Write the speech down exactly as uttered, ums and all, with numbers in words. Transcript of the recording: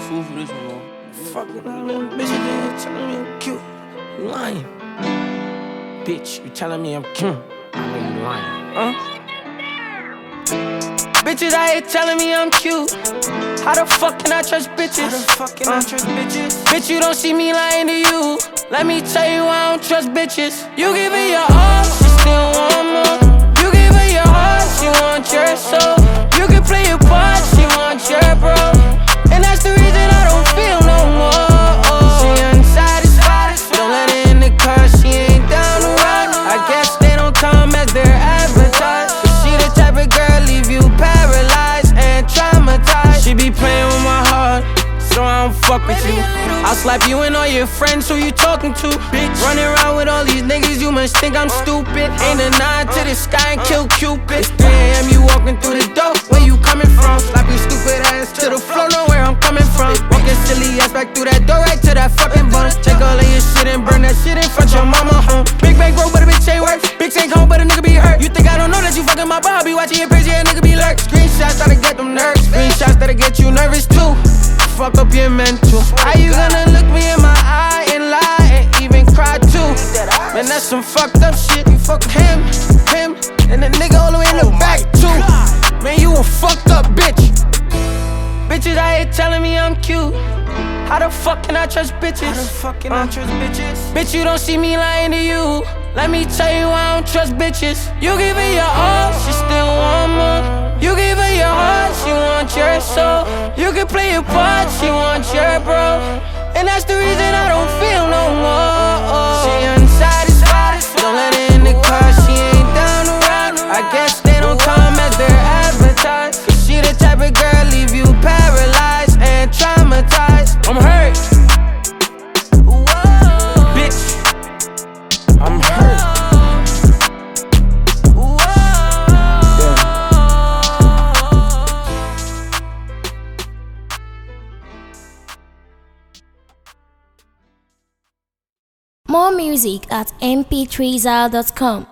fool for this one, bro. Fucking all them bitches there telling me I'm cute. You lying. Bitch, you telling me I'm cute. I know you lying. Huh? Bitches out here telling me I'm cute. How the fuck can I trust bitches? How the fuck can uh. I trust bitches? Bitch, you don't see me lying to you. Let me tell you I don't trust bitches. You give her your all, she still want more. You give her your heart, she wants your soul. You can play your part, she wants your bro. And that's the reason I don't feel no more. She unsatisfied, don't let her in the car, she ain't down to ride. I guess they don't come as they're advertised. But she the type of girl leave you paralyzed and traumatized. She be playing with my heart, so I don't fuck with you. I'll slap you and all your friends who you talking to. Bitch, running around with all these niggas, you must think I'm stupid. Ain't a nine to the sky and kill Cupid. It's three a m you walking through the door, where you coming from? Slap your stupid ass to the floor, know where I'm coming from. Walk your silly ass back through that door, right to that fucking bun. Take all of your shit and burn that shit in front your mama home. Big bank broke, but a bitch ain't worth. Big tank home, but a nigga be hurt. You think I don't know that you fucking my bro? Be watching your page, yeah, nigga be lurk. Screenshots that'll get them nerves. Screenshots that'll get you nervous too. Fuck up your mental. How you gonna look me in my eye and lie and even cry too? Man, that's some fucked up shit. You fuck him, him, and the nigga all the way in the back too. Man, you a fucked up bitch. Bitches out here telling me I'm cute. How the fuck can I trust bitches? How the fuck can uh, I trust bitches? Bitch, you don't see me lying to you. Let me tell you I don't trust bitches. You give her your all, she still want more. You give her your heart, she wants your soul. You can play your part, she wants your bro. And that's the reason I don't feel no more. She unsatisfied, don't let her in the car, she ain't down to ride. I guess they don't come as they're advertised. Cause she the type of girl leave you paralyzed and traumatized. I'm hurt, bitch, I'm hurt. More music at m p three zal dot com.